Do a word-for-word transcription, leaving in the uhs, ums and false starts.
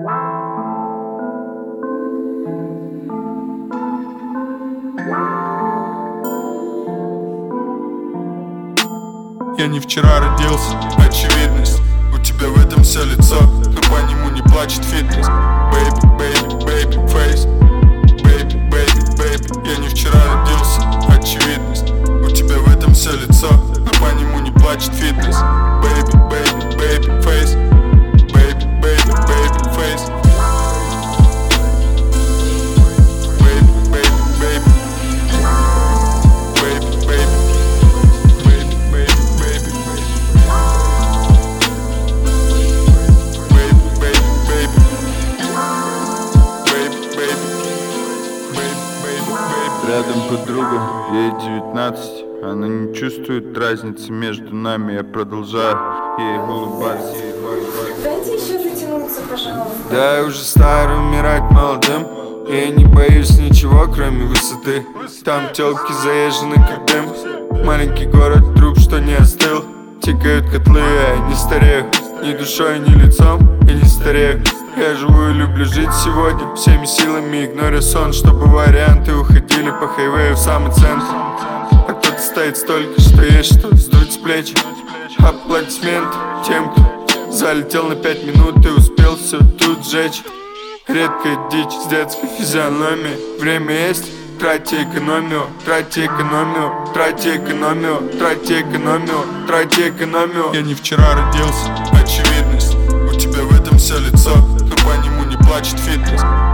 Я не вчера родился, очевидность. У тебя в этом все лицо, но по нему не плачет фитнес. Baby, baby, baby, face. Baby, baby, baby. Я не вчера родился, очевидность. У тебя в этом все лицо, но по нему не плачет фитнес. Baby, baby, baby, face. Baby, baby, baby, face. Рядом подруга, ей девятнадцать. Она не чувствует разницы между нами. Я продолжаю ей улыбаться. Дайте еще затянуться, пожалуйста. Да, я уже старый, умирать молодым. Я не боюсь ничего, кроме высоты. Там тёлки заезжены как дым. Маленький город, труп, что не остыл. Тикают котлы, а я не старею. Ни душой, ни лицом, я не старею. Я живу и люблю жить сегодня, всеми силами игноря сон, чтобы варианты уходили по хайвею в самый центр. А кто-то стоит столько, что есть что сдуть с плеч. Аплодисменты тем, кто залетел на пять минут и успел все тут сжечь. Редкая дичь с детской физиономией. Время есть, тратьте экономию, тратьте экономию, тратьте экономию, тратьте экономию, тратьте экономию. Я не вчера родился, очевидность. У тебя в этом все лицо, но по нему не плачет фитнес.